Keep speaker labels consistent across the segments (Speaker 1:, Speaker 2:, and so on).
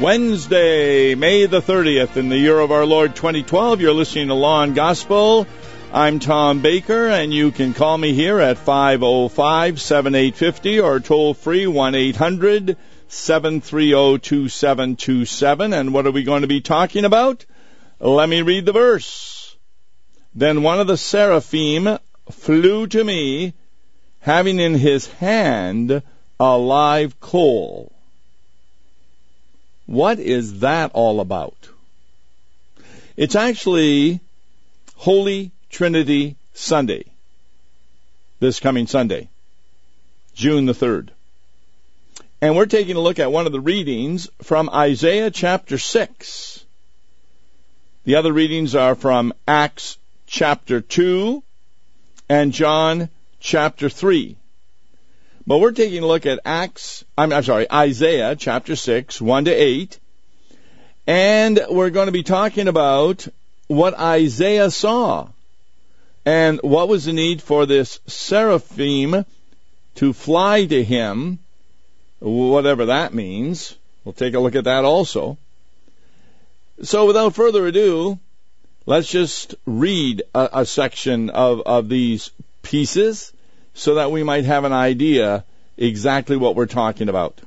Speaker 1: Wednesday, May the 30th, in the year of our Lord 2012. You're listening to Law and Gospel. I'm Tom Baker, and you can call me here at 505-7850 or toll free 1-800-730-2727. And what are we going to be talking about? Let me read the verse. Then one of the seraphim flew to me, having in his hand a live coal. What is that all about? It's actually Holy Trinity Sunday, this coming Sunday, June the 3rd. And we're taking a look at one of the readings from Isaiah chapter 6. The other readings are from Acts chapter 2 and John chapter 3. But we're taking a look at Isaiah chapter 6, 1 to 8. And we're going to be talking about what Isaiah saw and what was the need for this seraphim to fly to him, whatever that means. We'll take a look at that also. So without further ado, let's just read a section of these pieces, so that we might have an idea exactly what we're talking about.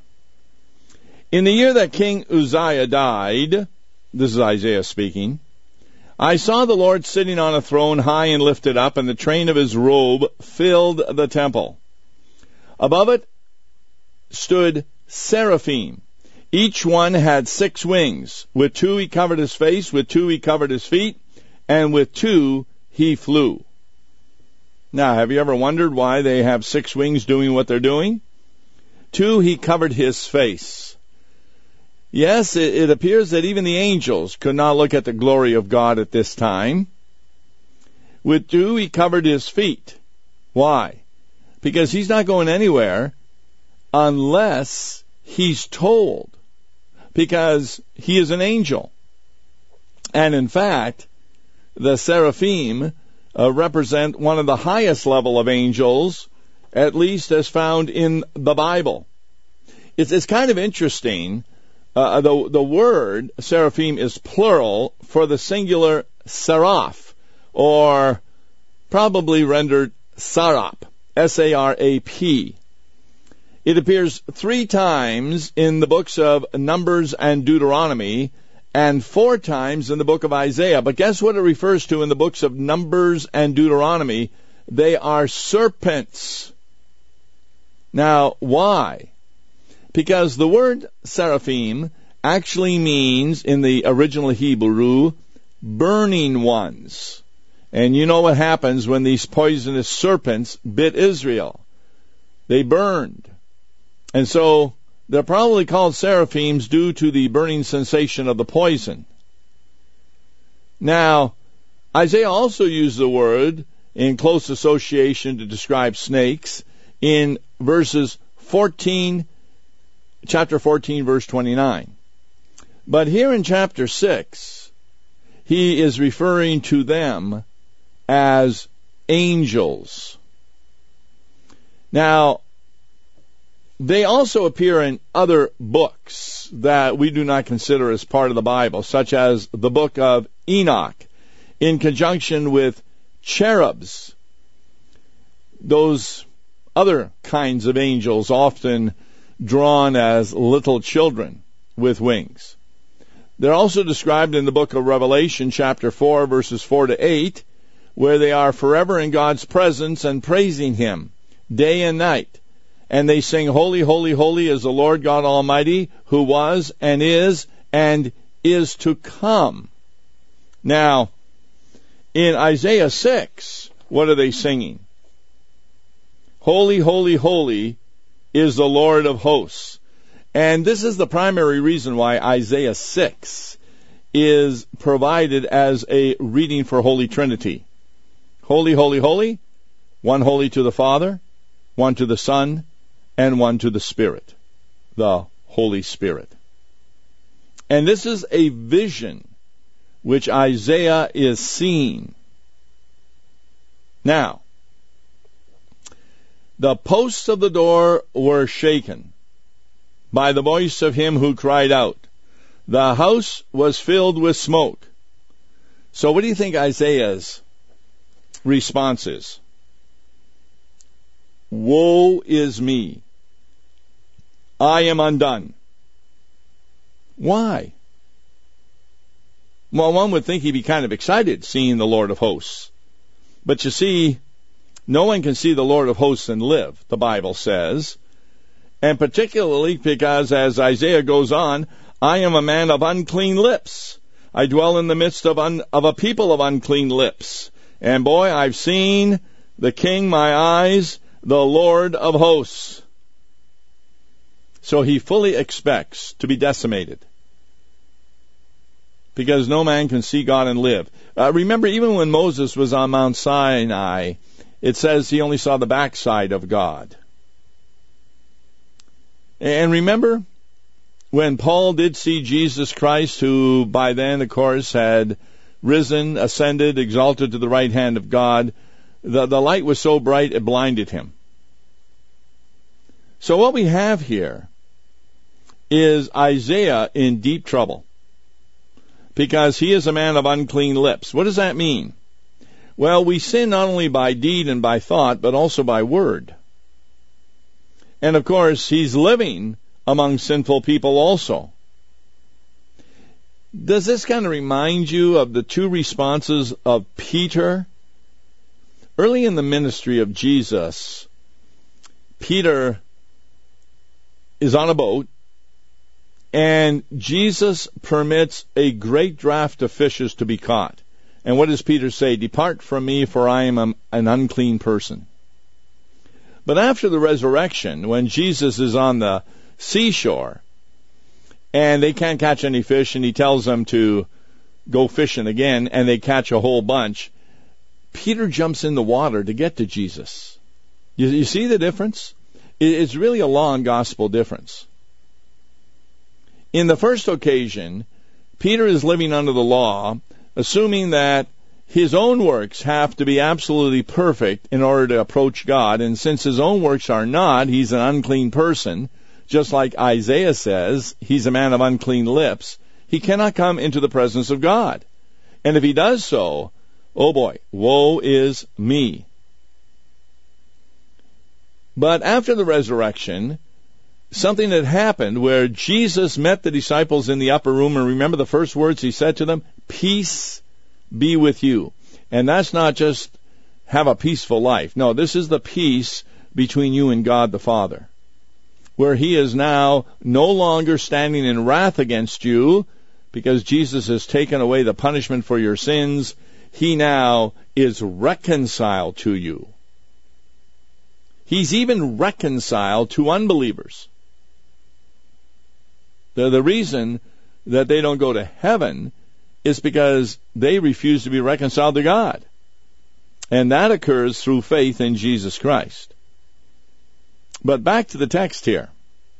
Speaker 1: In the year that King Uzziah died, this is Isaiah speaking, I saw the Lord sitting on a throne high and lifted up, and the train of his robe filled the temple. Above it stood seraphim. Each one had 6 wings. With 2 he covered his face, with 2 he covered his feet, and with 2 he flew. Now, have you ever wondered why they have 6 wings doing what they're doing? 2, he covered his face. Yes, it appears that even the angels could not look at the glory of God at this time. With 2, he covered his feet. Why? Because he's not going anywhere unless he's told, because he is an angel. And in fact, the seraphim represent one of the highest level of angels, at least as found in the Bible. It's kind of interesting. The word seraphim is plural for the singular seraph, or probably rendered sarap, S-A-R-A-P. It appears 3 times in the books of Numbers and Deuteronomy, and 4 times in the book of Isaiah. But guess what it refers to in the books of Numbers and Deuteronomy? They are serpents. Now, why? Because the word seraphim actually means, in the original Hebrew, burning ones. And you know what happens when these poisonous serpents bit Israel. They burned. And so they're probably called seraphims due to the burning sensation of the poison. Now, Isaiah also used the word in close association to describe snakes in chapter 14, verse 29. But here in chapter 6, he is referring to them as angels. Now, they also appear in other books that we do not consider as part of the Bible, such as the book of Enoch, in conjunction with cherubs, those other kinds of angels often drawn as little children with wings. They're also described in the book of Revelation, chapter 4, verses 4 to 8, where they are forever in God's presence and praising him day and night. And they sing, Holy, holy, holy is the Lord God Almighty, who was and is to come. Now, in Isaiah 6, what are they singing? Holy, holy, holy is the Lord of hosts. And this is the primary reason why Isaiah 6 is provided as a reading for Holy Trinity. Holy, holy, holy, one holy to the Father, one to the Son, and one to the Spirit, the Holy Spirit. And this is a vision which Isaiah is seeing. Now, the posts of the door were shaken by the voice of him who cried out, The house was filled with smoke. So what do you think Isaiah's response is? Woe is me. I am undone. Why? Well, one would think he'd be kind of excited seeing the Lord of hosts. But you see, no one can see the Lord of hosts and live, the Bible says. And particularly because, as Isaiah goes on, I am a man of unclean lips. I dwell in the midst of a people of unclean lips. And boy, I've seen the King, my eyes, the Lord of hosts. So he fully expects to be decimated, because no man can see God and live. Remember, even when Moses was on Mount Sinai, it says he only saw the backside of God. And remember, when Paul did see Jesus Christ, who by then, of course, had risen, ascended, exalted to the right hand of God, the light was so bright it blinded him. So what we have here is Isaiah in deep trouble, because he is a man of unclean lips. What does that mean? Well, we sin not only by deed and by thought, but also by word. And of course, he's living among sinful people also. Does this kind of remind you of the two responses of Peter? Early in the ministry of Jesus, Peter is on a boat, and Jesus permits a great draught of fishes to be caught. And what does Peter say? Depart from me, for I am an unclean person. But after the resurrection, when Jesus is on the seashore, and they can't catch any fish, and he tells them to go fishing again, and they catch a whole bunch, Peter jumps in the water to get to Jesus. You see the difference? It's really a law and gospel difference. In the first occasion, Peter is living under the law, assuming that his own works have to be absolutely perfect in order to approach God, and since his own works are not, he's an unclean person. Just like Isaiah says, he's a man of unclean lips. He cannot come into the presence of God. And if he does so, oh boy, woe is me. But after the resurrection, something had happened where Jesus met the disciples in the upper room, and remember the first words he said to them? Peace be with you. And that's not just have a peaceful life. No, this is the peace between you and God the Father, where he is now no longer standing in wrath against you because Jesus has taken away the punishment for your sins. He now is reconciled to you. He's even reconciled to unbelievers. The reason that they don't go to heaven is because they refuse to be reconciled to God. And that occurs through faith in Jesus Christ. But back to the text here.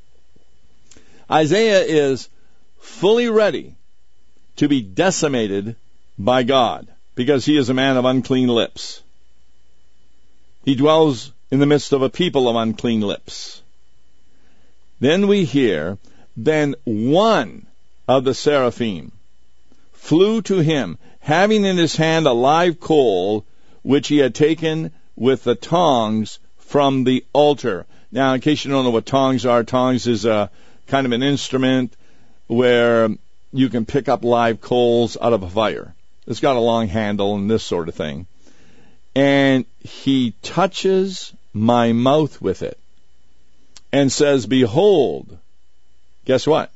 Speaker 1: Isaiah is fully ready to be decimated by God because he is a man of unclean lips. He dwells in the midst of a people of unclean lips. Then we hear, then one of the seraphim flew to him, having in his hand a live coal, which he had taken with the tongs from the altar. Now, in case you don't know what tongs are, tongs is a kind of an instrument where you can pick up live coals out of a fire. It's got a long handle and this sort of thing. And he touches my mouth with it and says, behold, guess what?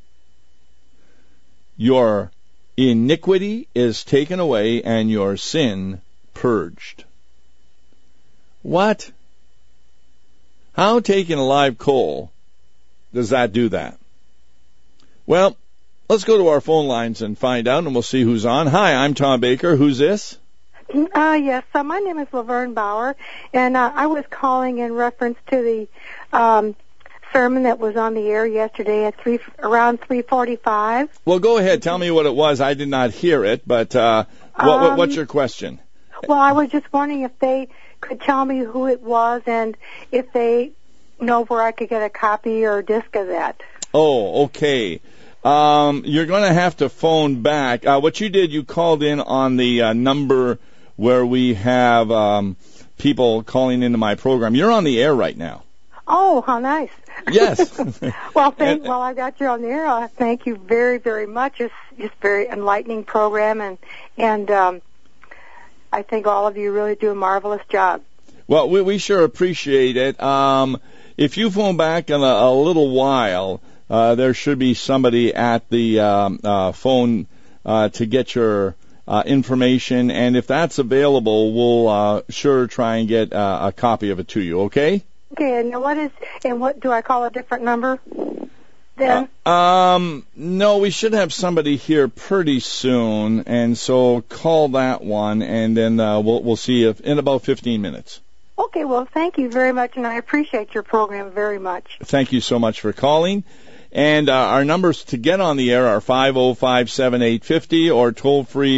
Speaker 1: Your iniquity is taken away and your sin purged. What? How taking a live coal does that do that? Well, let's go to our phone lines and find out, and we'll see who's on. Hi, I'm Tom Baker. Who's this?
Speaker 2: Yes, my name is Laverne Bauer, and I was calling in reference to the sermon that was on the air yesterday at around 3:45.
Speaker 1: Well, go ahead. Tell me what it was. I did not hear it, but what's your question?
Speaker 2: Well, I was just wondering if they could tell me who it was and if they know where I could get a copy or a disc of that.
Speaker 1: Oh, okay. You're going to have to phone back. What you did, you called in on the number where we have people calling into my program. You're on the air right now.
Speaker 2: Oh, how nice.
Speaker 1: Yes.
Speaker 2: Well, while I got you on the air, thank you very, very much. It's just very enlightening program, and I think all of you really do a marvelous job.
Speaker 1: Well, we sure appreciate it. If you phone back in a little while, there should be somebody at the phone to get your information, and if that's available, we'll sure try and get a copy of it to you. Okay?
Speaker 2: Okay. And what do I call a different number then?
Speaker 1: No, we should have somebody here pretty soon, and so call that one, and then we'll see if in about 15 minutes.
Speaker 2: Okay. Well, thank you very much, and I appreciate your program very much.
Speaker 1: Thank you so much for calling. And our numbers to get on the air are 505-7850 or toll-free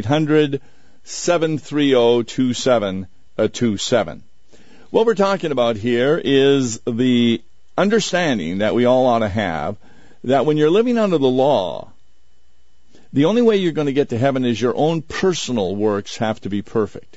Speaker 1: 1-800-730-2727. What we're talking about here is the understanding that we all ought to have that when you're living under the law, the only way you're going to get to heaven is your own personal works have to be perfect.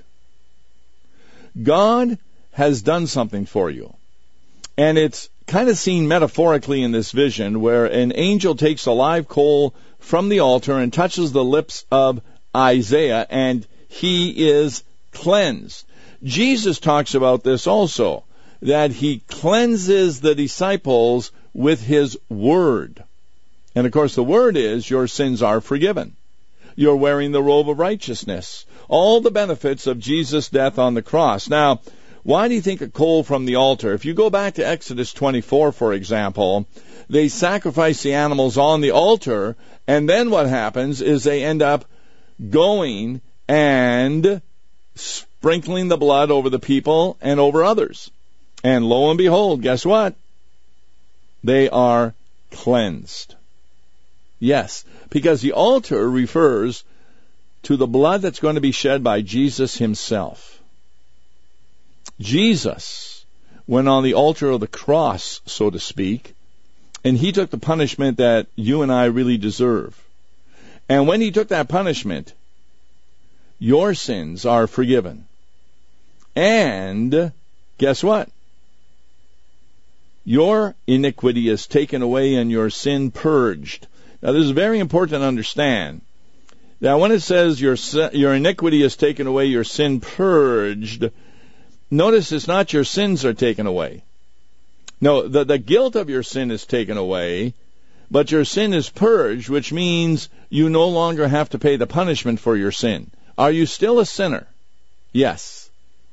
Speaker 1: God has done something for you. And it's kind of seen metaphorically in this vision where an angel takes a live coal from the altar and touches the lips of Isaiah, and he is cleansed. Jesus talks about this also, that he cleanses the disciples with his word. And of course the word is your sins are forgiven. You're wearing the robe of righteousness. All the benefits of Jesus' death on the cross. Now, why do you think a coal from the altar? If you go back to Exodus 24, for example, they sacrifice the animals on the altar, and then what happens is they end up going and sprinkling the blood over the people and over others. And lo and behold, guess what? They are cleansed. Yes, because the altar refers to the blood that's going to be shed by Jesus himself. Jesus went on the altar of the cross, so to speak, and he took the punishment that you and I really deserve. And when he took that punishment, your sins are forgiven. And guess what? Your iniquity is taken away and your sin purged. Now, this is very important to understand. Now, when it says your iniquity is taken away, your sin purged, notice it's not your sins are taken away. No, the guilt of your sin is taken away, but your sin is purged, which means you no longer have to pay the punishment for your sin. Are you still a sinner? Yes.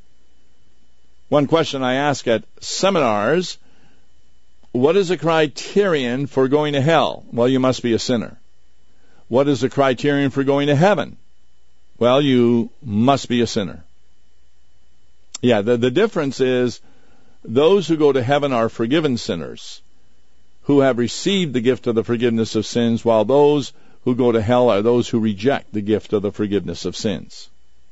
Speaker 1: One question I ask at seminars, what is the criterion for going to hell? Well, you must be a sinner. What is the criterion for going to heaven? Well, you must be a sinner. Yeah, the difference is those who go to heaven are forgiven sinners who have received the gift of the forgiveness of sins, while those who go to hell are those who reject the gift of the forgiveness of sins.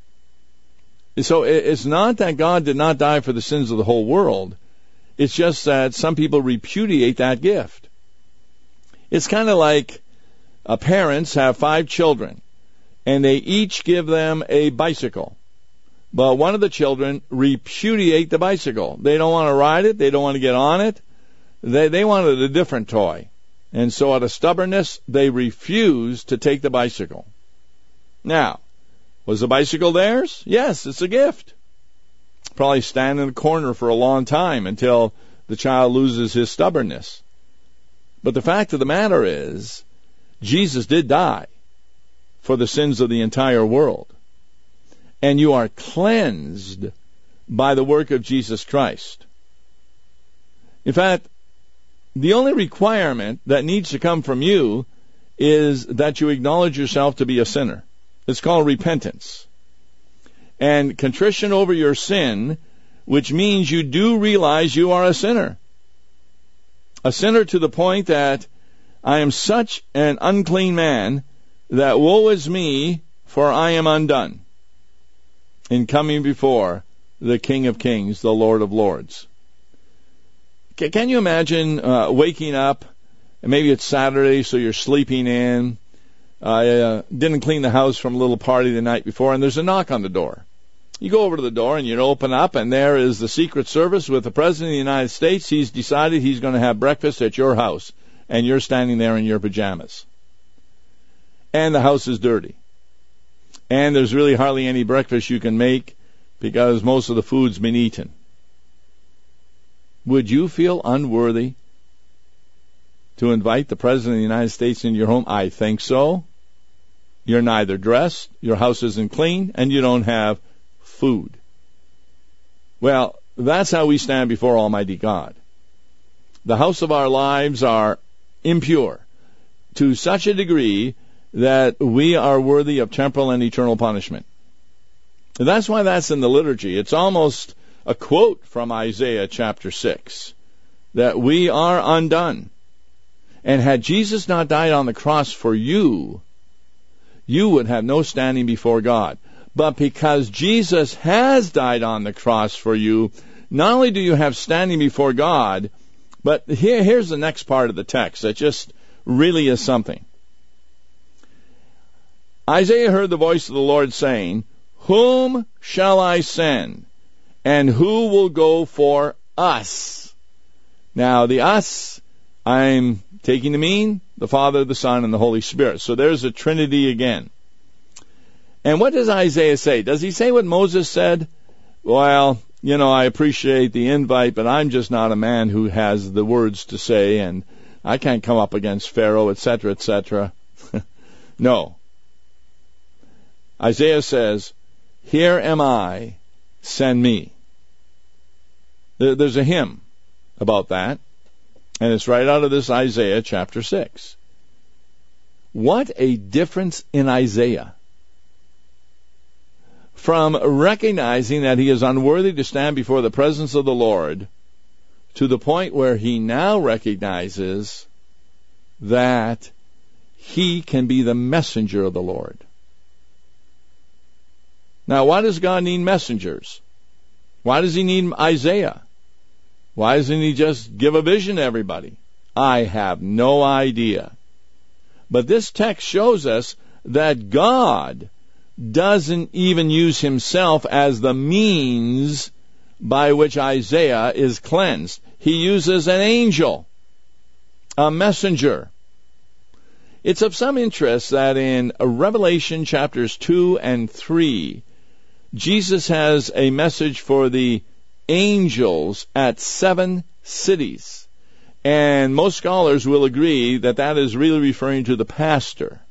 Speaker 1: So it's not that God did not die for the sins of the whole world. It's just that some people repudiate that gift. It's kind of like parents have 5 children, and they each give them a bicycle. But one of the children repudiate the bicycle. They don't want to ride it. They don't want to get on it. They wanted a different toy. And so out of stubbornness, they refused to take the bicycle. Now, was the bicycle theirs? Yes, it's a gift. Probably stand in the corner for a long time until the child loses his stubbornness. But the fact of the matter is, Jesus did die for the sins of the entire world. And you are cleansed by the work of Jesus Christ. In fact, the only requirement that needs to come from you is that you acknowledge yourself to be a sinner. It's called repentance. And contrition over your sin, which means you do realize you are a sinner. A sinner to the point that I am such an unclean man that woe is me, for I am undone in coming before the King of Kings, the Lord of Lords. Can you imagine waking up and maybe it's Saturday, so you're sleeping in. Didn't clean the house from a little party the night before, and there's a knock on the door. You go over to the door and you open up, and there is the Secret Service with the President of the United States. He's decided he's going to have breakfast at your house, and you're standing there in your pajamas. And the house is dirty. And there's really hardly any breakfast you can make because most of the food's been eaten. Would you feel unworthy to invite the President of the United States into your home? I think so. You're neither dressed, your house isn't clean, and you don't have food. Well, that's how we stand before Almighty God. The house of our lives are impure to such a degree that we are worthy of temporal and eternal punishment. And that's why that's in the liturgy. It's almost a quote from Isaiah chapter 6, that we are undone. And had Jesus not died on the cross for you, you would have no standing before God. But because Jesus has died on the cross for you, not only do you have standing before God, but here's the next part of the text that just really is something. Isaiah heard the voice of the Lord saying, "Whom shall I send? And who will go for us?" Now, the us, I'm taking to mean the Father, the Son, and the Holy Spirit. So there's a Trinity again. And what does Isaiah say? Does he say what Moses said? Well, I appreciate the invite, but I'm just not a man who has the words to say, and I can't come up against Pharaoh, etc., etc. No. Isaiah says, "Here am I, send me." There's a hymn about that, and it's right out of this Isaiah chapter 6. What a difference in Isaiah. From recognizing that he is unworthy to stand before the presence of the Lord, to the point where he now recognizes that he can be the messenger of the Lord. Now, why does God need messengers? Why does he need Isaiah? Why doesn't he just give a vision to everybody? I have no idea. But this text shows us that God doesn't even use himself as the means by which Isaiah is cleansed. He uses an angel, a messenger. It's of some interest that in Revelation chapters 2 and 3, Jesus has a message for the angels at 7 cities. And most scholars will agree that that is really referring to the pastor,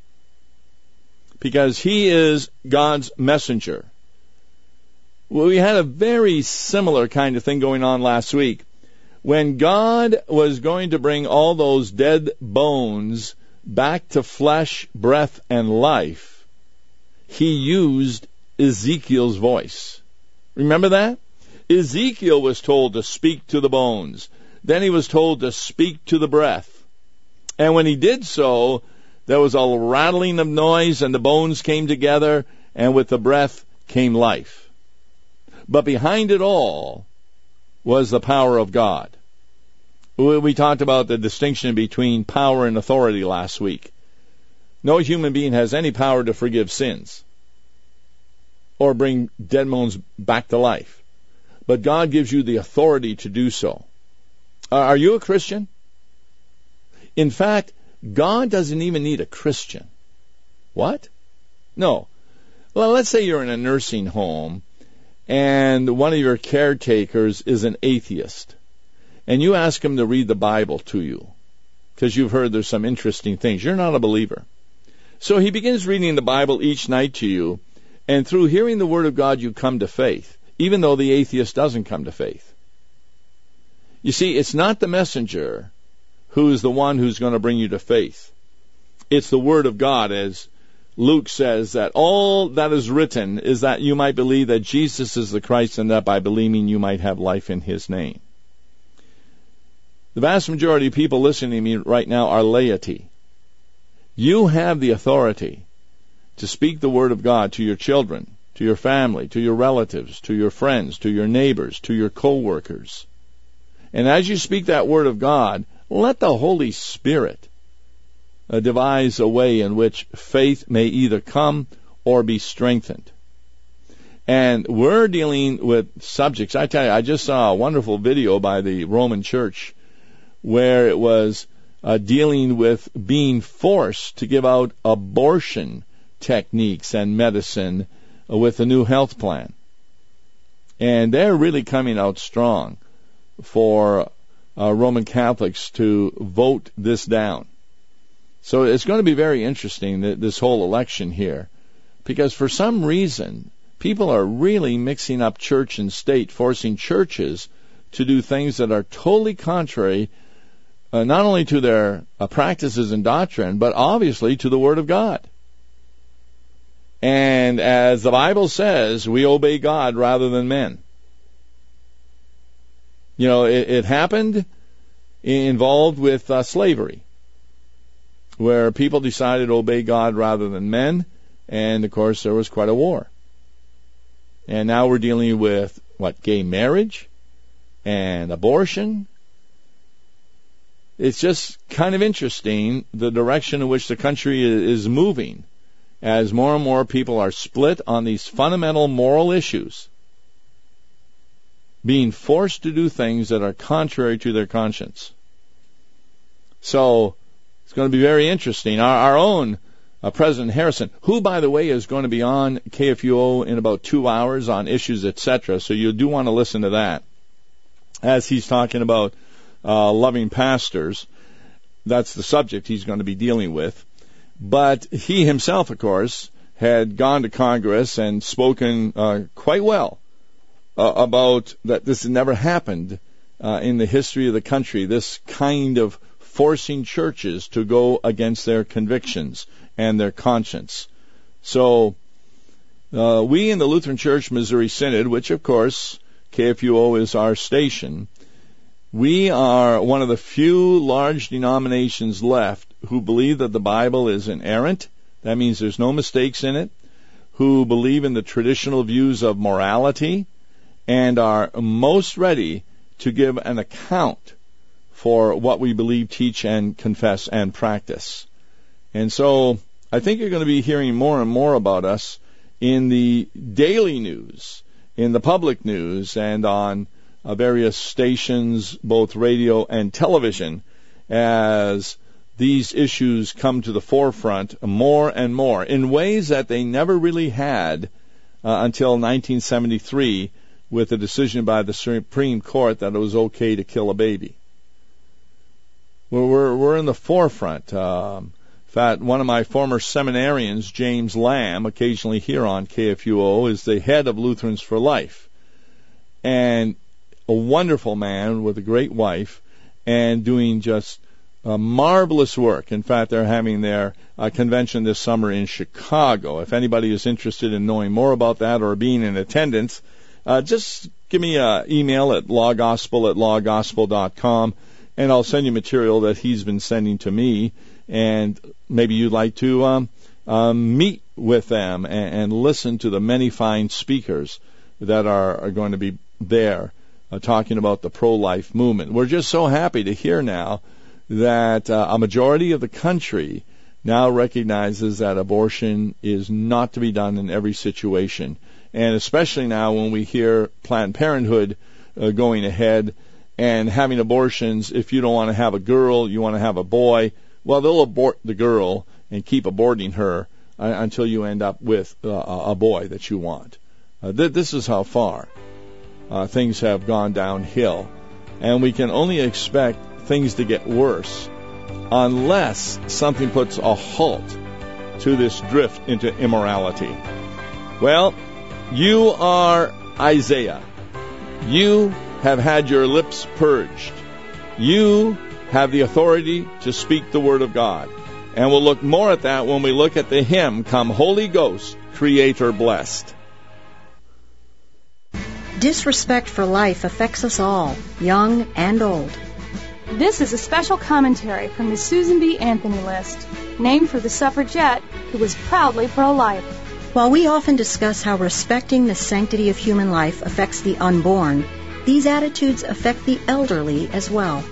Speaker 1: because he is God's messenger. Well, we had a very similar kind of thing going on last week. When God was going to bring all those dead bones back to flesh, breath, and life, he used Ezekiel's voice. Remember that? Ezekiel was told to speak to the bones. Then he was told to speak to the breath. And when he did so, there was a rattling of noise, and the bones came together, and with the breath came life. But behind it all was the power of God. We talked about the distinction between power and authority last week. No human being has any power to forgive sins or bring dead bones back to life. But God gives you the authority to do so. Are you a Christian? In fact, God doesn't even need a Christian. What? No. Well, let's say you're in a nursing home and one of your caretakers is an atheist, and you ask him to read the Bible to you because you've heard there's some interesting things. You're not a believer. So he begins reading the Bible each night to you, and through hearing the Word of God you come to faith, even though the atheist doesn't come to faith. You see, it's not the messenger who is the one who's going to bring you to faith. It's the Word of God, as Luke says, that all that is written is that you might believe that Jesus is the Christ, and that by believing you might have life in his name. The vast majority of people listening to me right now are laity. You have the authority to speak the Word of God to your children, to your family, to your relatives, to your friends, to your neighbors, to your co-workers. And as you speak that Word of God, let the Holy Spirit devise a way in which faith may either come or be strengthened. And we're dealing with subjects. I tell you, I just saw a wonderful video by the Roman Church where it was dealing with being forced to give out abortion techniques and medicine with the new health plan. And they're really coming out strong for Roman Catholics to vote this down. So it's going to be very interesting, this whole election here, because for some reason, people are really mixing up church and state, forcing churches to do things that are totally contrary, not only to their practices and doctrine, but obviously to the Word of God. And as the Bible says, we obey God rather than men. You know, it happened involved with slavery, where people decided to obey God rather than men, and of course there was quite a war. And now we're dealing with, gay marriage and abortion. It's just kind of interesting the direction in which the country is moving as more and more people are split on these fundamental moral issues, being forced to do things that are contrary to their conscience. So it's going to be very interesting. Our own President Harrison, who, by the way, is going to be on KFUO in about 2 hours on issues, etc., so you do want to listen to that, as he's talking about loving pastors. That's the subject he's going to be dealing with. But he himself, of course, had gone to Congress and spoken quite well about that this had never happened in the history of the country, this kind of forcing churches to go against their convictions and their conscience. So we in the Lutheran Church Missouri Synod, which of course KFUO is our station, we are one of the few large denominations left who believe that the Bible is inerrant. That means there's no mistakes in it. Who believe in the traditional views of morality and are most ready to give an account for what we believe, teach, and confess and practice. And so I think you're going to be hearing more and more about us in the daily news, in the public news, and on various stations, both radio and television, as these issues come to the forefront more and more in ways that they never really had until 1973 with a decision by the Supreme Court that it was okay to kill a baby. We're in the forefront. In fact, one of my former seminarians, James Lamb, occasionally here on KFUO, is the head of Lutherans for Life. And a wonderful man with a great wife and doing just marvelous work. In fact, they're having their convention this summer in Chicago. If anybody is interested in knowing more about that or being in attendance, just give me an email at lawgospel@lawgospel.com, and I'll send you material that he's been sending to me, and maybe you'd like to meet with them and listen to the many fine speakers that are going to be there talking about the pro-life movement. We're just so happy to hear now that a majority of the country now recognizes that abortion is not to be done in every situation. And especially now when we hear Planned Parenthood going ahead and having abortions. If you don't want to have a girl, you want to have a boy, well, they'll abort the girl and keep aborting her until you end up with a boy that you want. This is how far things have gone downhill. And we can only expect things to get worse unless something puts a halt to this drift into immorality. Well, you are Isaiah. You have had your lips purged. You have the authority to speak the word of God. And we'll look more at that when we look at the hymn, Come Holy Ghost, Creator Blessed.
Speaker 3: Disrespect for life affects us all, young and old.
Speaker 4: This is a special commentary from the Susan B. Anthony List, named for the suffragette who was proudly pro-life.
Speaker 3: While we often discuss how respecting the sanctity of human life affects the unborn, these attitudes affect the elderly as well.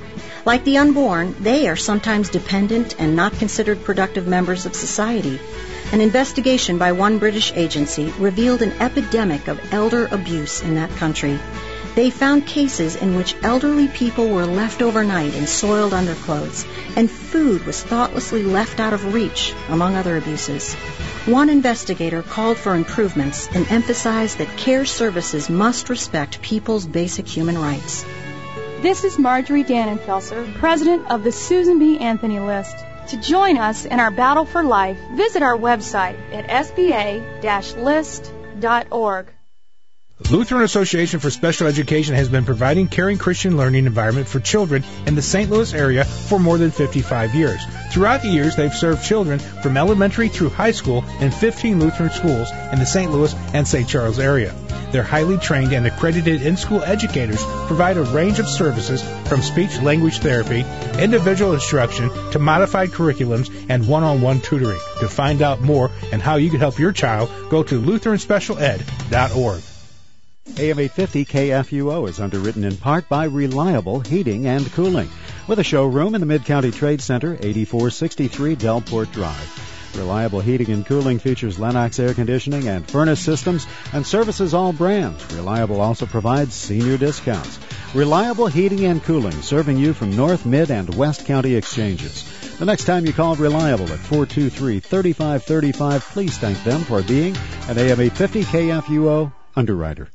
Speaker 3: Like the unborn, they are sometimes dependent and not considered productive members of society. An investigation by one British agency revealed an epidemic of elder abuse in that country. They found cases in which elderly people were left overnight in soiled underclothes, and food was thoughtlessly left out of reach, among other abuses. One investigator called for improvements and emphasized that care services must respect people's basic human rights.
Speaker 4: This is Marjorie Dannenfelser, president of the Susan B. Anthony List. To join us in our battle for life, visit our website at sba-list.org.
Speaker 5: Lutheran Association for Special Education has been providing caring Christian learning environment for children in the St. Louis area for more than 55 years. Throughout the years, they've served children from elementary through high school in 15 Lutheran schools in the St. Louis and St. Charles area. Their highly trained and accredited in-school educators provide a range of services from speech-language therapy, individual instruction, to modified curriculums and one-on-one tutoring. To find out more and how you can help your child, go to LutheranSpecialEd.org.
Speaker 6: AM 850 KFUO is underwritten in part by Reliable Heating and Cooling, with a showroom in the Mid-County Trade Center, 8463 Delport Drive. Reliable Heating and Cooling features Lennox air conditioning and furnace systems and services all brands. Reliable also provides senior discounts. Reliable Heating and Cooling, serving you from North, Mid, and West County exchanges. The next time you call Reliable at 423-3535, please thank them for being an AM 850 KFUO underwriter.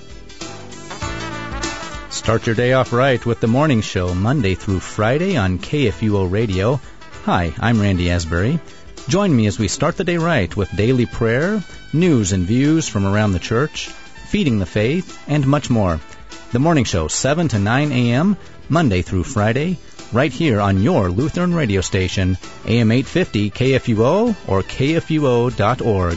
Speaker 7: Start your day off right with the morning show, Monday through Friday on KFUO Radio. Hi, I'm Randy Asbury. Join me as we start the day right with daily prayer, news and views from around the church, feeding the faith, and much more. The morning show, 7 to 9 a.m., Monday through Friday, right here on your Lutheran radio station, AM 850 KFUO or KFUO.org.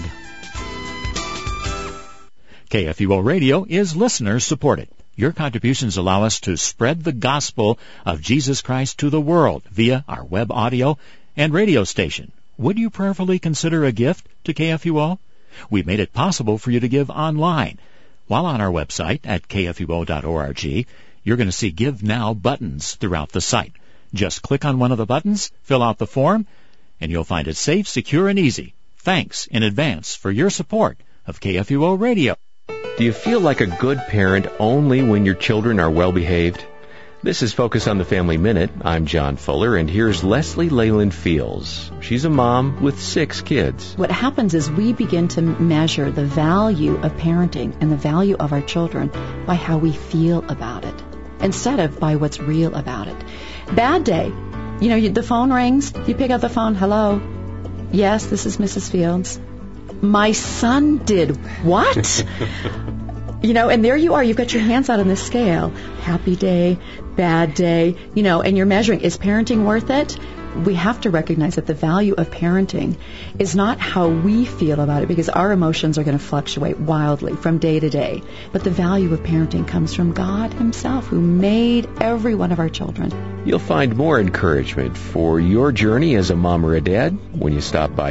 Speaker 8: KFUO Radio is listener-supported. Your contributions allow us to spread the gospel of Jesus Christ to the world via our web audio and radio station. Would you prayerfully consider a gift to KFUO? We've made it possible for you to give online. While on our website at kfuo.org, you're going to see Give Now buttons throughout the site. Just click on one of the buttons, fill out the form, and you'll find it safe, secure, and easy. Thanks in advance for your support of KFUO Radio.
Speaker 9: Do you feel like a good parent only when your children are well-behaved? This is Focus on the Family Minute. I'm John Fuller, and here's Leslie Leyland Fields. She's a mom with 6 kids.
Speaker 10: What happens is we begin to measure the value of parenting and the value of our children by how we feel about it, instead of by what's real about it. Bad day. The phone rings, you pick up the phone, hello. Yes, this is Mrs. Fields. My son did what? And there you are. You've got your hands out on the scale. Happy day, bad day, and you're measuring, is parenting worth it? We have to recognize that the value of parenting is not how we feel about it, because our emotions are going to fluctuate wildly from day to day. But the value of parenting comes from God Himself, who made every one of our children.
Speaker 9: You'll find more encouragement for your journey as a mom or a dad when you stop by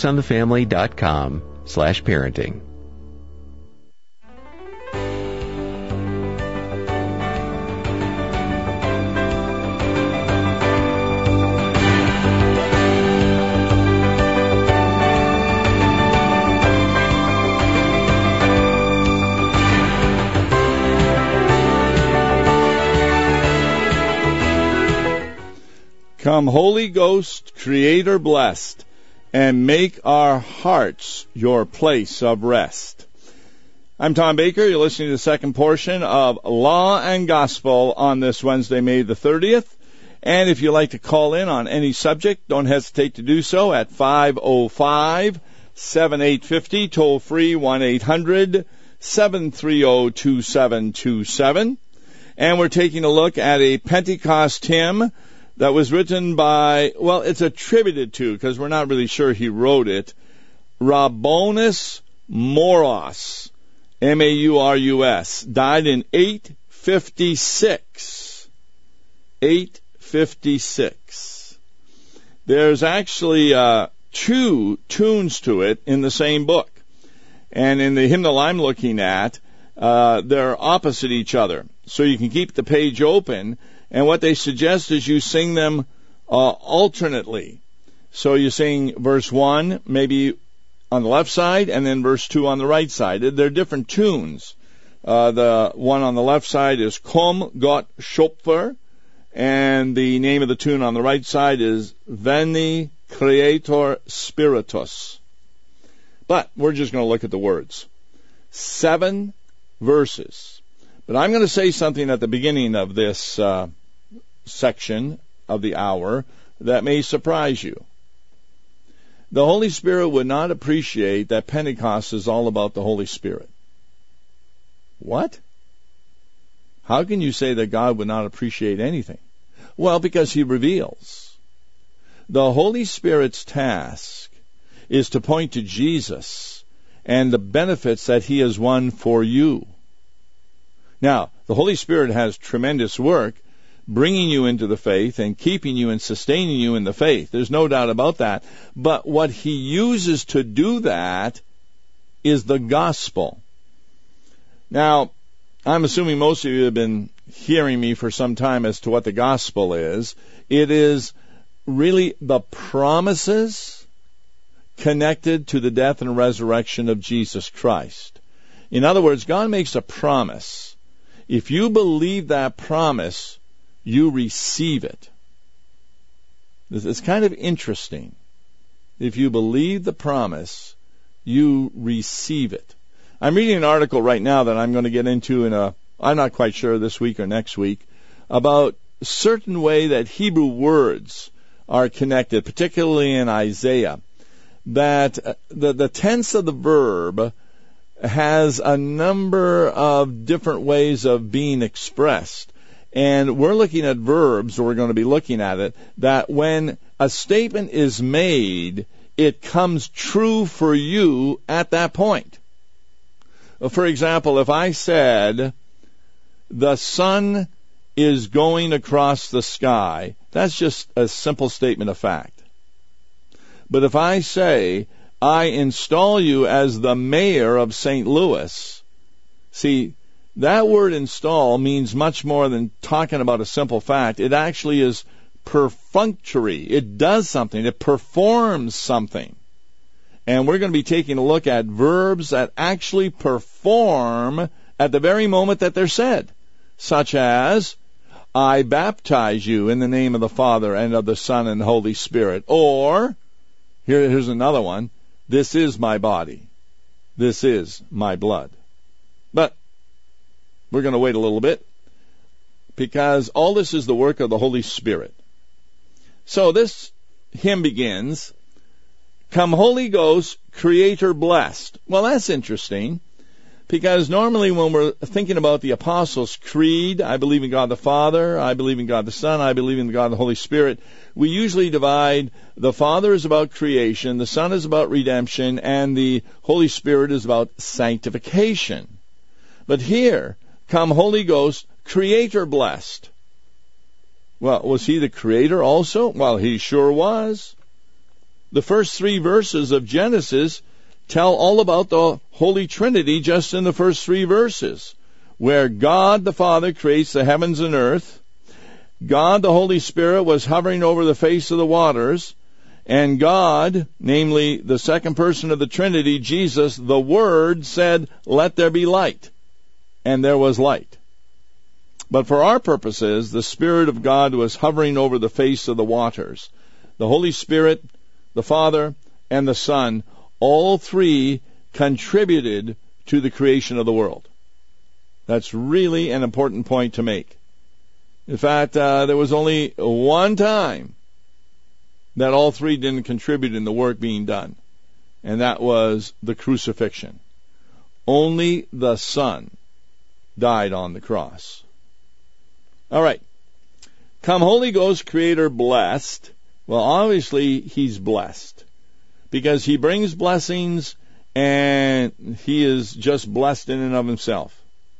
Speaker 9: focusonthefamily.com/parenting.
Speaker 1: Come, Holy Ghost, Creator blessed, and make our hearts your place of rest. I'm Tom Baker. You're listening to the second portion of Law and Gospel on this Wednesday, May the 30th. And if you'd like to call in on any subject, don't hesitate to do so at 505-7850, toll free 1-800-730-2727. And we're taking a look at a Pentecost hymn that was written by, it's attributed to, because we're not really sure he wrote it, Rabbonis Mauros, M-A-U-R-U-S, died in 856. 856. There's actually 2 tunes to it in the same book. And in the hymnal I'm looking at, they're opposite each other. So you can keep the page open And what they suggest is you sing them alternately. So you sing verse 1 maybe on the left side and then verse 2 on the right side. They're different tunes. The one on the left side is Komm Gott Schöpfer, and the name of the tune on the right side is Veni Creator Spiritus. But we're just going to look at the words. 7 verses. But I'm going to say something at the beginning of this section of the hour that may surprise you. The Holy Spirit would not appreciate that Pentecost is all about the Holy Spirit. What? How can you say that God would not appreciate anything? Well, because He reveals. The Holy Spirit's task is to point to Jesus and the benefits that He has won for you. Now, the Holy Spirit has tremendous work bringing you into the faith and keeping you and sustaining you in the faith. There's no doubt about that. But what He uses to do that is the gospel. Now, I'm assuming most of you have been hearing me for some time as to what the gospel is. It is really the promises connected to the death and resurrection of Jesus Christ. In other words, God makes a promise. If you believe that promise, you receive it. It's kind of interesting. If you believe the promise, you receive it. I'm reading an article right now that I'm going to get into I'm not quite sure this week or next week, about a certain way that Hebrew words are connected, particularly in Isaiah, that the tense of the verb has a number of different ways of being expressed. And we're looking at verbs, or we're going to be looking at it, that when a statement is made, it comes true for you at that point. For example, if I said, the sun is going across the sky, that's just a simple statement of fact. But if I say, I install you as the mayor of St. Louis, see, that word install means much more than talking about a simple fact. It actually is perfunctory. It does something. It performs something. And we're going to be taking a look at verbs that actually perform at the very moment that they're said, such as, I baptize you in the name of the Father and of the Son and the Holy Spirit. Or, here's another one, this is my body. This is my blood. But we're going to wait a little bit, because all this is the work of the Holy Spirit. So this hymn begins, Come Holy Ghost, Creator blessed. Well, that's interesting, because normally when we're thinking about the Apostles' Creed, I believe in God the Father, I believe in God the Son, I believe in God the Holy Spirit, we usually divide the Father is about creation, the Son is about redemption, and the Holy Spirit is about sanctification. But here, Come Holy Ghost, Creator blessed. Well, was He the Creator also? Well, He sure was. The first 3 verses of Genesis tell all about the Holy Trinity just in the first 3 verses, where God the Father creates the heavens and earth, God the Holy Spirit was hovering over the face of the waters, and God, namely the second person of the Trinity, Jesus, the Word, said, let there be light. And there was light. But for our purposes, the Spirit of God was hovering over the face of the waters. The Holy Spirit, the Father, and the Son, all 3 contributed to the creation of the world. That's really an important point to make. In fact, there was only one time that all 3 didn't contribute in the work being done, and that was the crucifixion. Only the Son died on the cross. All right. Come Holy Ghost, Creator blessed. Well, obviously, He's blessed, because He brings blessings, and He is just blessed in and of Himself.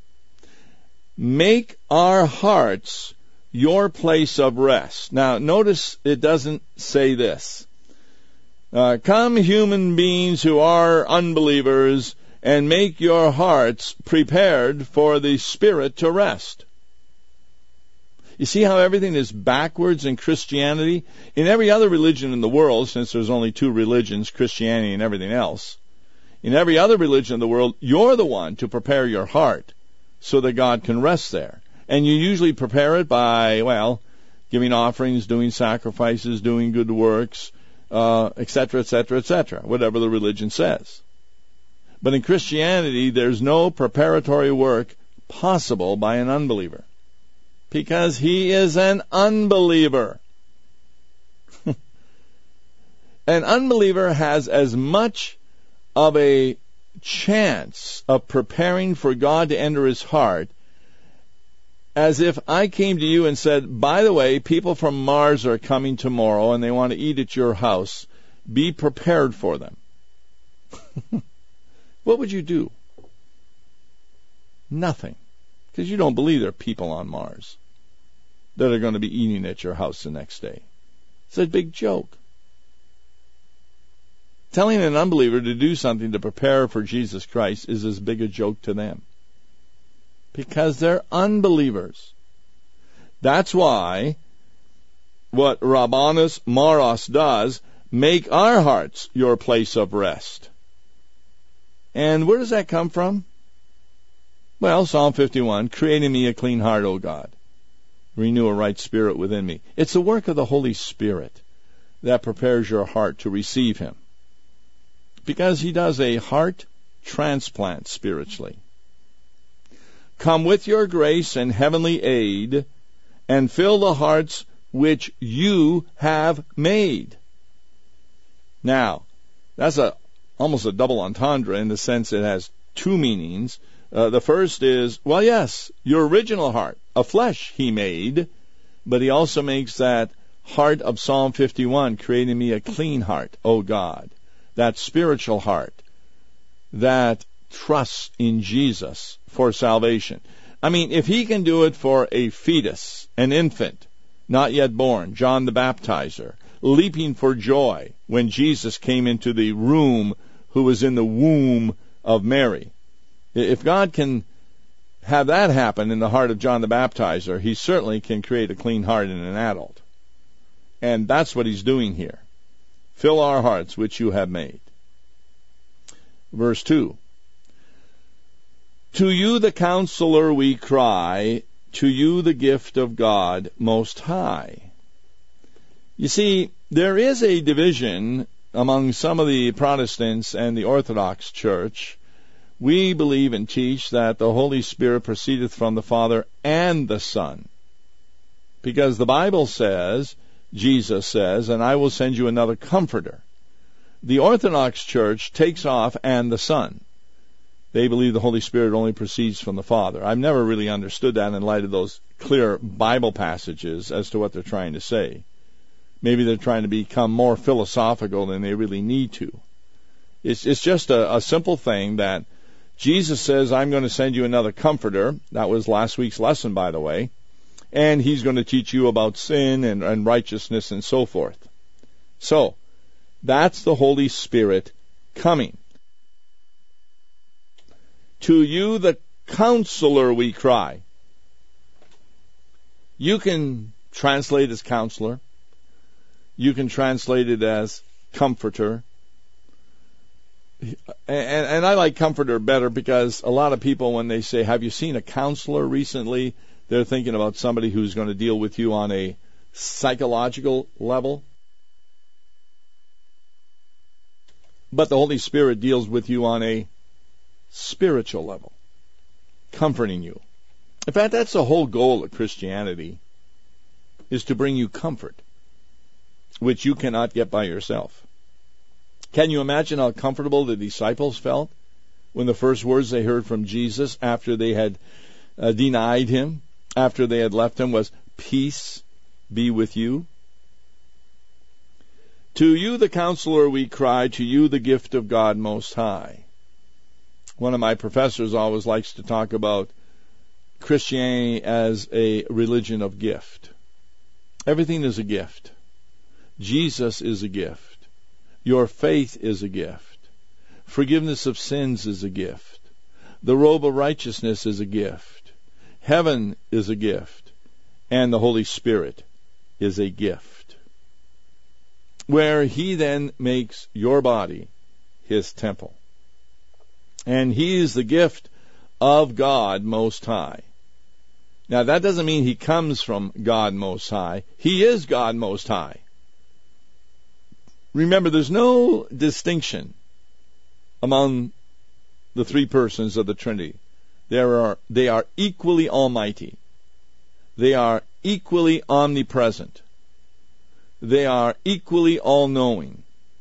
Speaker 1: Make our hearts your place of rest. Now, notice it doesn't say this. Come, human beings who are unbelievers, and make your hearts prepared for the Spirit to rest. You see how everything is backwards in Christianity? In every other religion in the world, since there's only two religions, Christianity and everything else, in every other religion in the world, you're the one to prepare your heart so that God can rest there. And you usually prepare it by, giving offerings, doing sacrifices, doing good works, etc., etc., etc., whatever the religion says. But in Christianity, there's no preparatory work possible by an unbeliever, because he is an unbeliever. An unbeliever has as much of a chance of preparing for God to enter his heart as if I came to you and said, by the way, people from Mars are coming tomorrow and they want to eat at your house. Be prepared for them. What would you do? Nothing. Because you don't believe there are people on Mars that are going to be eating at your house the next day. It's a big joke. Telling an unbeliever to do something to prepare for Jesus Christ is as big a joke to them, because they're unbelievers. That's why what Rabbanus Maros does, make our hearts your place of rest. And where does that come from? Well, Psalm 51, create in me a clean heart, O God. Renew a right spirit within me. It's the work of the Holy Spirit that prepares your heart to receive him, because he does a heart transplant spiritually. Come with your grace and heavenly aid, and fill the hearts which you have made. Now, that's almost a double entendre in the sense it has two meanings. The first is, well, yes, your original heart, of flesh he made, but he also makes that heart of Psalm 51, create in me a clean heart, O God. That spiritual heart that trusts in Jesus for salvation. I mean, if he can do it for a fetus, an infant, not yet born, John the Baptizer, leaping for joy when Jesus came into the room who was in the womb of Mary. If God can have that happen in the heart of John the Baptizer, he certainly can create a clean heart in an adult. And that's what he's doing here. Fill our hearts which you have made. Verse 2. To you the counselor we cry, to you the gift of God most high. You see, there is a division among some of the Protestants and the Orthodox Church. We believe and teach that the Holy Spirit proceedeth from the Father and the Son, because the Bible says, Jesus says, and I will send you another comforter. The Orthodox Church takes off and the Son. They believe the Holy Spirit only proceeds from the Father. I've never really understood that in light of those clear Bible passages as to what they're trying to say. Maybe they're trying to become more philosophical than they really need to. It's just a simple thing that Jesus says, I'm going to send you another comforter. That was last week's lesson, by the way. And he's going to teach you about sin and righteousness and so forth. So, that's the Holy Spirit coming. To you the counselor we cry. You can translate as counselor. You can translate it as comforter. And I like comforter better, because a lot of people, when they say, have you seen a counselor recently, they're thinking about somebody who's going to deal with you on a psychological level. But the Holy Spirit deals with you on a spiritual level, comforting you. In fact, that's the whole goal of Christianity, is to bring you comfort, which you cannot get by yourself. Can you imagine how comfortable the disciples felt when the first words they heard from Jesus after they had denied him, after they had left him, was, peace be with you? To you the counselor we cry, to you the gift of God most high. One of my professors always likes to talk about Christianity as a religion of gift. Everything is a gift. Jesus is a gift. Your faith is a gift. Forgiveness of sins is a gift. The robe of righteousness is a gift. Heaven is a gift. and the Holy Spirit is a gift, where He then makes your body His temple. And He is the gift of God Most High. Now, that doesn't mean He comes from God Most High. He is God Most High. Remember, there's no distinction among the three persons of the Trinity. They are equally almighty. They are equally omnipresent. They are equally all-knowing.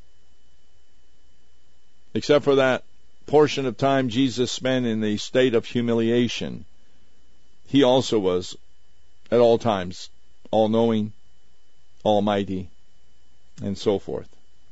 Speaker 1: Except for that portion of time Jesus spent in the state of humiliation, He also was at all times all-knowing, almighty, and so forth.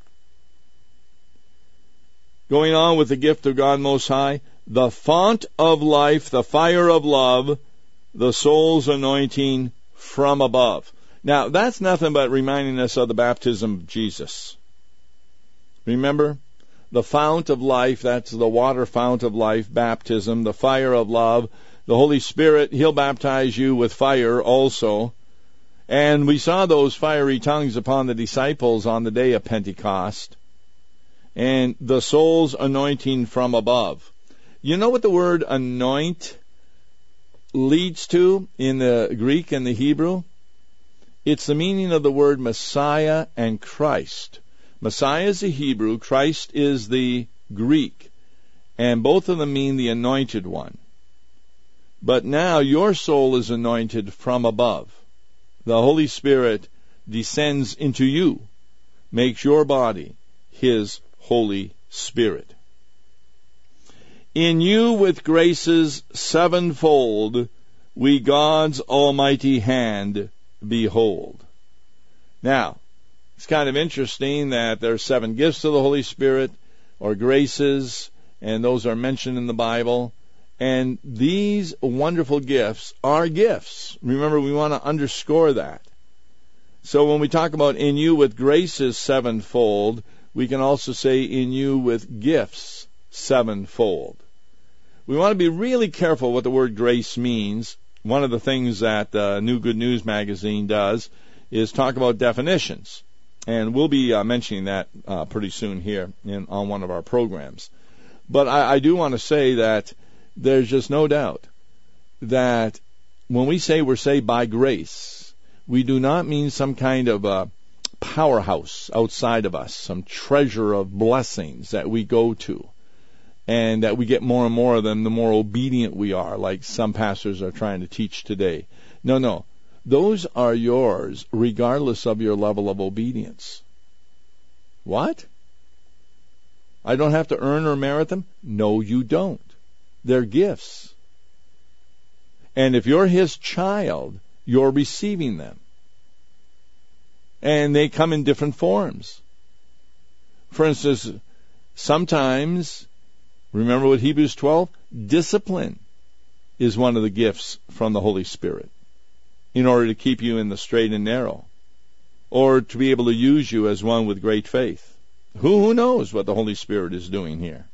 Speaker 1: Going on with the gift of God Most High, the font of life, the fire of love, the soul's anointing from above. Now, that's nothing but reminding us of the baptism of Jesus. Remember? The fount of life, that's the water fount of life, baptism, the fire of love, the Holy Spirit, He'll baptize you with fire also. And we saw those fiery tongues upon the disciples on the day of Pentecost. And the soul's anointing from above. You know what the word anoint leads to in the Greek and the Hebrew? It's the meaning of the word Messiah and Christ. Messiah is the Hebrew, Christ is the Greek, and both of them mean the anointed one. But now your soul is anointed from above. The Holy Spirit descends into you, makes your body His Holy Spirit. In you with graces sevenfold, we God's almighty hand behold. Now, it's kind of interesting that there are 7 gifts of the Holy Spirit, or graces, and those are mentioned in the Bible. And these wonderful gifts are gifts. Remember, we want to underscore that. So when we talk about in you with graces sevenfold, we can also say in you with gifts sevenfold. We want to be really careful what the word grace means. One of the things that New Good News magazine does is talk about definitions. And we'll be mentioning that pretty soon here on one of our programs. But I do want to say that there's just no doubt that when we say we're saved by grace, we do not mean some kind of powerhouse outside of us, some treasure of blessings that we go to, and that we get more and more of them the more obedient we are, like some pastors are trying to teach today. No. Those are yours regardless of your level of obedience. What? I don't have to earn or merit them? No, you don't. They're gifts. And if you're His child, you're receiving them. And they come in different forms. For instance, sometimes, remember what Hebrews 12? Discipline is one of the gifts from the Holy Spirit in order to keep you in the straight and narrow, or to be able to use you as one with great faith. Who knows what the Holy Spirit is doing here?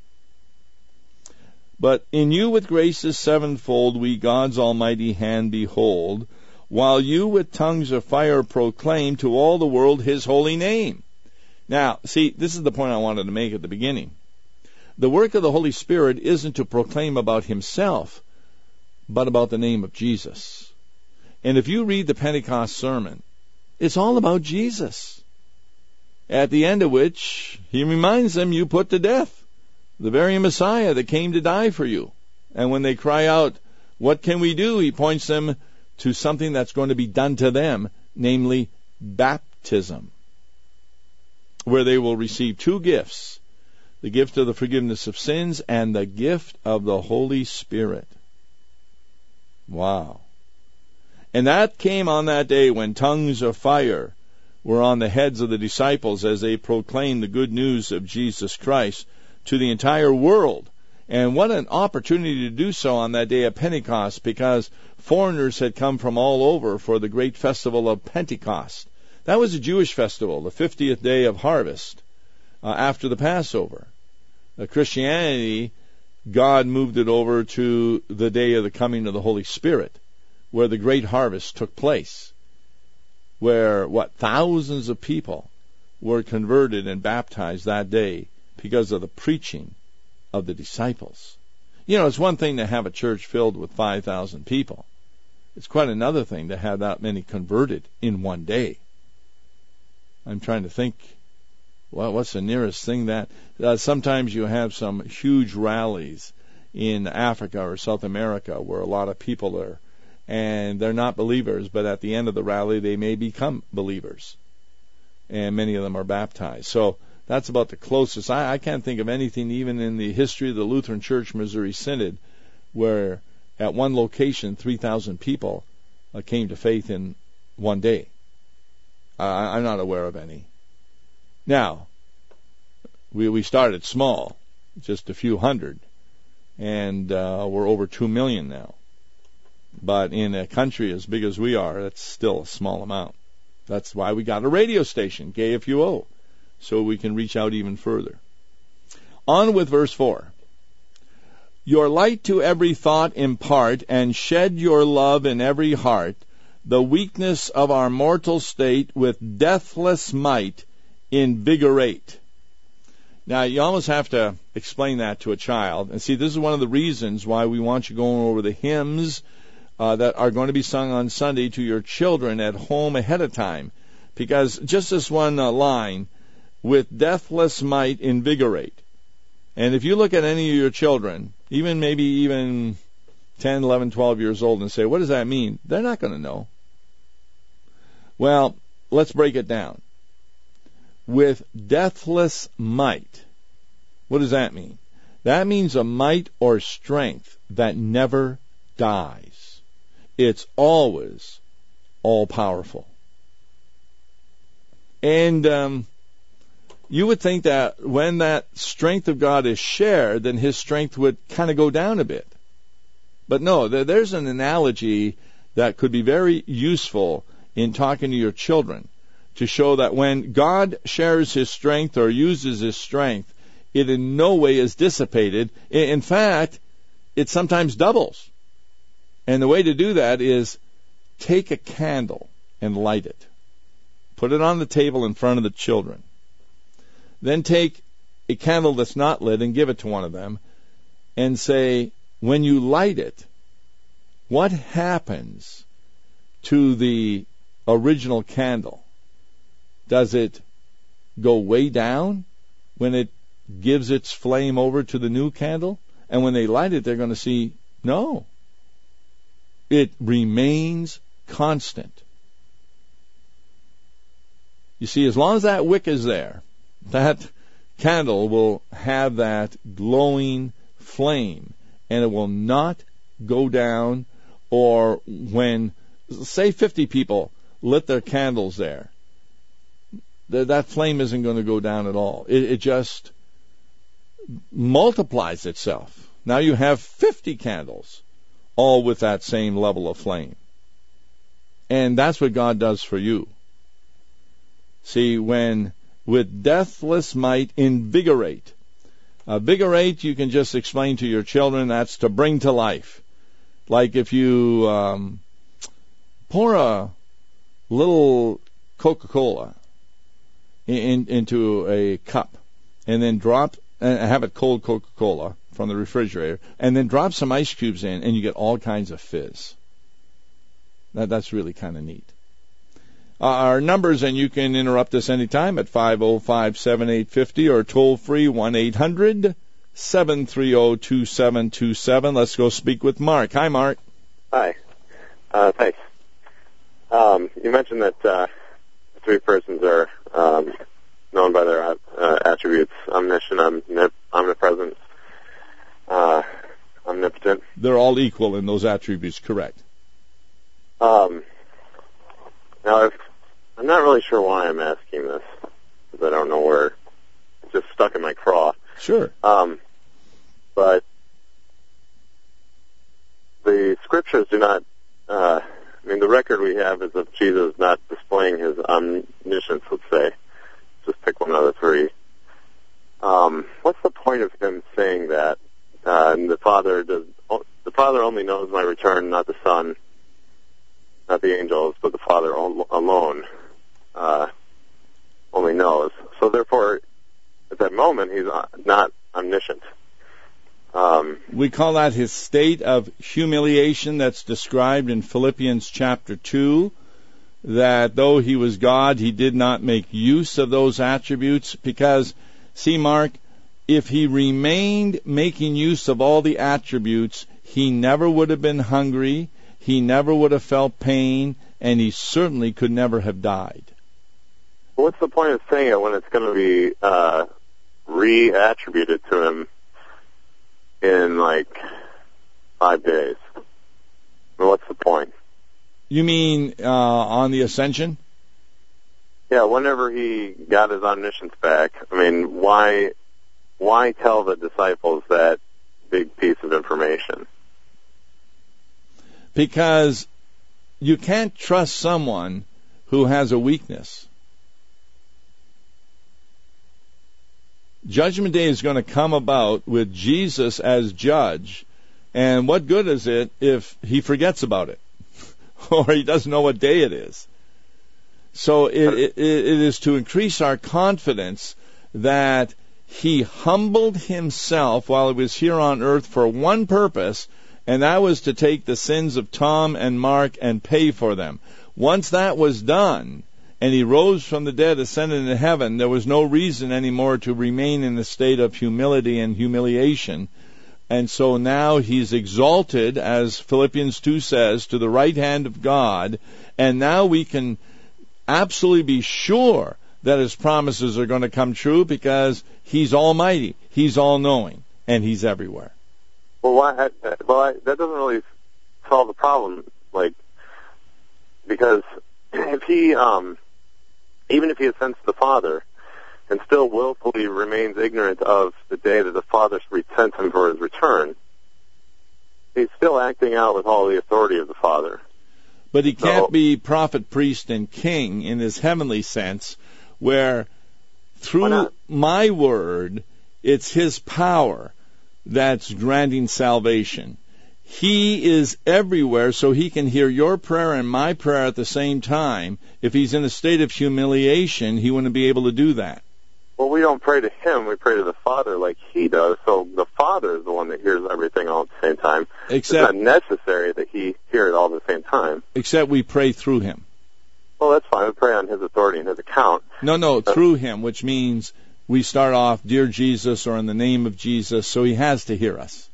Speaker 1: But in you with graces sevenfold we God's almighty hand behold, while you with tongues of fire proclaim to all the world His holy name. Now, see, this is the point I wanted to make at the beginning. The work of the Holy Spirit isn't to proclaim about Himself, but about the name of Jesus. And if you read the Pentecost sermon, it's all about Jesus. At the end of which, He reminds them, you put to death the very Messiah that came to die for you. And when they cry out, what can we do? He points them to something that's going to be done to them, namely baptism, where they will receive 2 gifts, the gift of the forgiveness of sins and the gift of the Holy Spirit. Wow. And that came on that day when tongues of fire were on the heads of the disciples as they proclaimed the good news of Jesus Christ to the entire world. And what an opportunity to do so on that day of Pentecost, because foreigners had come from all over for the great festival of Pentecost. That was a Jewish festival, the 50th day of harvest, after the Passover. Christianity, God moved it over to the day of the coming of the Holy Spirit, where the great harvest took place, where, thousands of people were converted and baptized that day because of the preaching of the disciples. You know, it's one thing to have a church filled with 5,000 people. It's quite another thing to have that many converted in one day. I'm trying to think, what's the nearest thing that... sometimes you have some huge rallies in Africa or South America where a lot of people are, and they're not believers, but at the end of the rally they may become believers. And many of them are baptized. So that's about the closest. I can't think of anything even in the history of the Lutheran Church Missouri Synod where at one location 3,000 people came to faith in one day. I'm not aware of any. Now, we started small, just a few hundred, and we're over 2 million now. But in a country as big as we are, that's still a small amount. That's why we got a radio station, KFUO, so we can reach out even further. On with verse 4. Your light to every thought impart, and shed your love in every heart, the weakness of our mortal state with deathless might invigorate. Now, you almost have to explain that to a child. And see, this is one of the reasons why we want you going over the hymns that are going to be sung on Sunday to your children at home ahead of time. Because just this one line, with deathless might invigorate. And if you look at any of your children, maybe even 10, 11, 12 years old, and say, what does that mean? They're not going to know. Well, let's break it down. With deathless might. What does that mean? That means a might or strength that never dies. It's always all-powerful. And you would think that when that strength of God is shared, then His strength would kind of go down a bit. But no, there's an analogy that could be very useful in talking to your children to show that when God shares His strength or uses His strength, it in no way is dissipated. In fact, it sometimes doubles. And the way to do that is take a candle and light it. Put it on the table in front of the children. Then take a candle that's not lit and give it to one of them and say, when you light it, what happens to the original candle? Does it go way down when it gives its flame over to the new candle? And when they light it, they're going to see, no. It remains constant. You see, as long as that wick is there, that candle will have that glowing flame, and it will not go down. Or when, say, 50 people lit their candles there, that flame isn't going to go down at all. It just multiplies itself. Now you have 50 candles, all with that same level of flame. And that's what God does for you. See, when with deathless might invigorate. Vigorate, you can just explain to your children, that's to bring to life. Like if you pour a little Coca-Cola into a cup and then have it cold Coca-Cola from the refrigerator, and then drop some ice cubes in, and you get all kinds of fizz. That's really kind of neat. Our numbers, and you can interrupt us anytime at 505-7850 or toll free 1-800-730-2727. Let's go speak with Mark. Hi, Mark.
Speaker 11: Hi. Thanks. You mentioned that three persons are known by their attributes: omniscient, omnipresent, omnipotent.
Speaker 1: They're all equal in those attributes, correct?
Speaker 11: Now, I'm not really sure why I'm asking this, because I don't know where. It's just stuck in my craw.
Speaker 1: Sure.
Speaker 11: But the scriptures do not, the record we have is of Jesus not displaying His omniscience, let's say. Just pick one of the three. What's the point of Him saying that? And the Father only knows my return, not the Son. not the angels, but the Father alone only knows. So therefore, at that moment, he's not omniscient.
Speaker 1: We call that his state of humiliation that's described in Philippians chapter 2, that though he was God, he did not make use of those attributes because, see, Mark, if he remained making use of all the attributes, he never would have been hungry, he never would have felt pain, and he certainly could never have died.
Speaker 11: What's the point of saying it when it's going to be re-attributed to him in like 5 days? I mean, what's the point?
Speaker 1: You mean on the ascension?
Speaker 11: Yeah, whenever he got his omniscience back, I mean, why tell the disciples that big piece of information?
Speaker 1: Because you can't trust someone who has a weakness. Judgment Day is going to come about with Jesus as judge, and what good is it if he forgets about it or he doesn't know what day it is? So it is to increase our confidence that he humbled himself while he was here on earth for one purpose, and that was to take the sins of Tom and Mark and pay for them. Once that was done, and he rose from the dead, ascended into heaven, there was no reason anymore to remain in the state of humility and humiliation. And so now he's exalted, as Philippians 2 says, to the right hand of God, and now we can absolutely be sure that his promises are going to come true because he's almighty, he's all-knowing, and he's everywhere.
Speaker 11: Well, that doesn't really solve the problem, because if he, even if he ascends to the Father, and still willfully remains ignorant of the day that the Father sent him for his return, he's still acting out with all the authority of the Father.
Speaker 1: But he can't be prophet, priest, and king in his heavenly sense, where through my word, it's his power that's granting salvation. He is everywhere, so he can hear your prayer and my prayer at the same time. If he's in a state of humiliation, he wouldn't be able to do that.
Speaker 11: Well, we don't pray to him, we pray to the Father like he does, so the Father is the one that hears everything all at the same time. It's not necessary that he hear it all at the same time.
Speaker 1: Except we pray through him.
Speaker 11: Well, that's fine. We pray on his authority and his account.
Speaker 1: No, through him, which means we start off, Dear Jesus, or in the name of Jesus, so he has to hear us.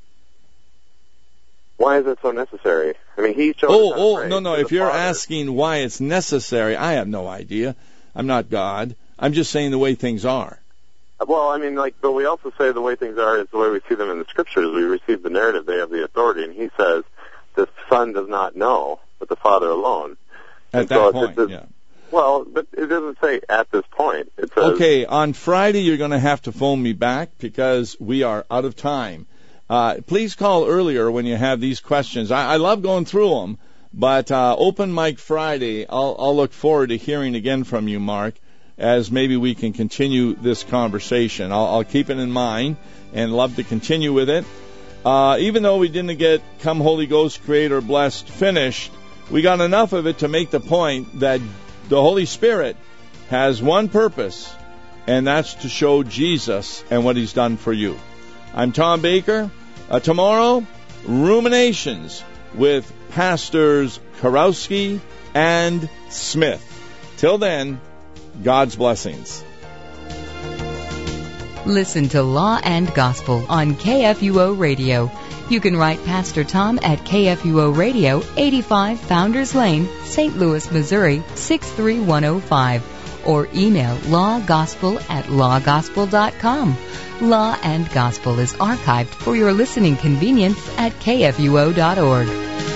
Speaker 11: Why is it so necessary? I mean, he chose
Speaker 1: no. If you're asking why it's necessary, I have no idea. I'm not God. I'm just saying the way things are.
Speaker 11: Well, I mean, but we also say the way things are is the way we see them in the Scriptures. We receive the narrative, they have the authority, and he says the Son does not know, but the Father alone.
Speaker 1: At that point, yeah.
Speaker 11: Well, but it doesn't say at this point. It says,
Speaker 1: okay, on Friday you're going to have to phone me back because we are out of time. Please call earlier when you have these questions. I love going through them, but open mic Friday, I'll look forward to hearing again from you, Mark, as maybe we can continue this conversation. I'll keep it in mind and love to continue with it. Even though we didn't get Come Holy Ghost, Creator Blessed finished, we got enough of it to make the point that the Holy Spirit has one purpose, and that's to show Jesus and what he's done for you. I'm Tom Baker. Tomorrow, Ruminations with Pastors Karowski and Smith. Till then, God's blessings.
Speaker 12: Listen to Law and Gospel on KFUO Radio. You can write Pastor Tom at KFUO Radio, 85 Founders Lane, St. Louis, Missouri, 63105. Or email lawgospel@lawgospel.com. Law and Gospel is archived for your listening convenience at kfuo.org.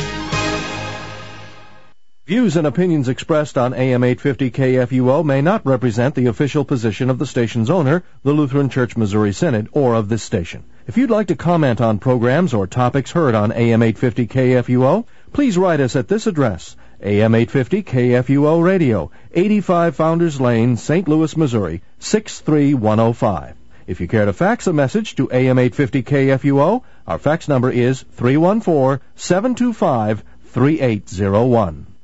Speaker 13: Views and opinions expressed on AM 850 KFUO may not represent the official position of the station's owner, the Lutheran Church Missouri Synod, or of this station. If you'd like to comment on programs or topics heard on AM 850 KFUO, please write us at this address, AM 850 KFUO Radio, 85 Founders Lane, St. Louis, Missouri, 63105. If you care to fax a message to AM 850 KFUO, our fax number is 314-725-3801.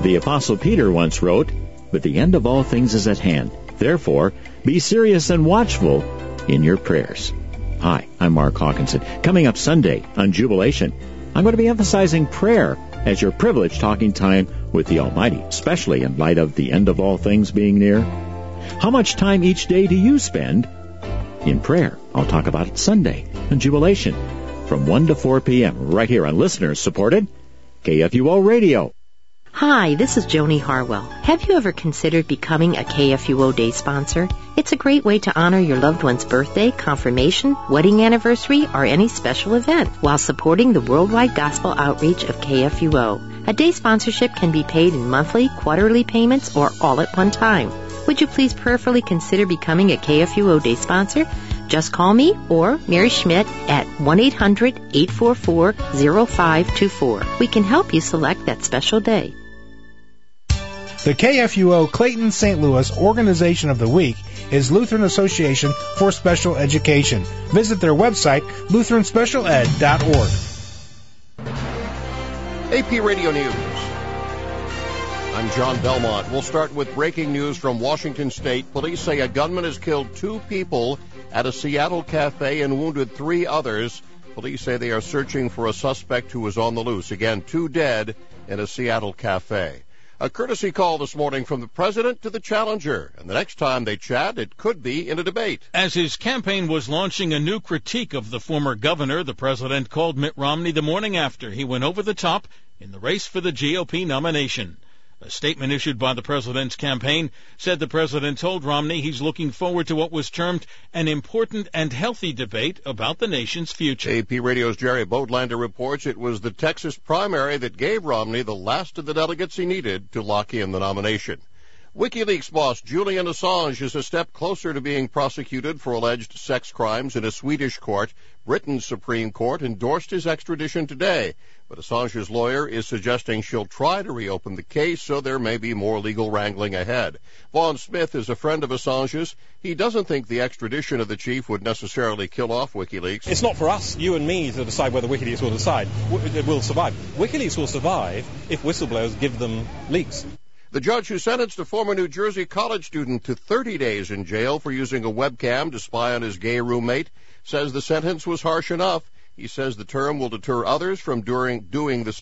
Speaker 8: The Apostle Peter once wrote, "But the end of all things is at hand. Therefore, be serious and watchful in your prayers." Hi, I'm Mark Hawkinson. Coming up Sunday on Jubilation, I'm going to be emphasizing prayer as your privileged talking time with the Almighty, especially in light of the end of all things being near. How much time each day do you spend in prayer? I'll talk about it Sunday on Jubilation from 1 to 4 p.m. right here on listeners-supported KFUO Radio.
Speaker 14: Hi, this is Joni Harwell. Have you ever considered becoming a KFUO Day sponsor? It's a great way to honor your loved one's birthday, confirmation, wedding anniversary, or any special event while supporting the worldwide gospel outreach of KFUO. A day sponsorship can be paid in monthly, quarterly payments, or all at one time. Would you please prayerfully consider becoming a KFUO Day sponsor? Just call me or Mary Schmidt at 1-800-844-0524. We can help you select that special day.
Speaker 5: The KFUO Clayton St. Louis Organization of the Week is Lutheran Association for Special Education. Visit their website, lutheranspecialed.org.
Speaker 15: AP Radio News. I'm John Belmont. We'll start with breaking news from Washington State. Police say a gunman has killed 2 people at a Seattle cafe and wounded 3 others. Police say they are searching for a suspect who was on the loose. Again, 2 dead in a Seattle cafe. A courtesy call this morning from the president to the challenger. And the next time they chat, it could be in a debate.
Speaker 16: As his campaign was launching a new critique of the former governor, the president called Mitt Romney the morning after he went over the top in the race for the GOP nomination. A statement issued by the president's campaign said the president told Romney he's looking forward to what was termed an important and healthy debate about the nation's future.
Speaker 15: AP Radio's Jerry Bodlander reports it was the Texas primary that gave Romney the last of the delegates he needed to lock in the nomination. WikiLeaks boss Julian Assange is a step closer to being prosecuted for alleged sex crimes in a Swedish court. Britain's Supreme Court endorsed his extradition today, but Assange's lawyer is suggesting she'll try to reopen the case, so there may be more legal wrangling ahead. Vaughn Smith is a friend of Assange's. He doesn't think the extradition of the chief would necessarily kill off WikiLeaks.
Speaker 17: It's not for us, you and me, to decide whether WikiLeaks will survive. WikiLeaks will survive if whistleblowers give them leaks.
Speaker 15: The judge who sentenced a former New Jersey college student to 30 days in jail for using a webcam to spy on his gay roommate says the sentence was harsh enough. He says the term will deter others from doing the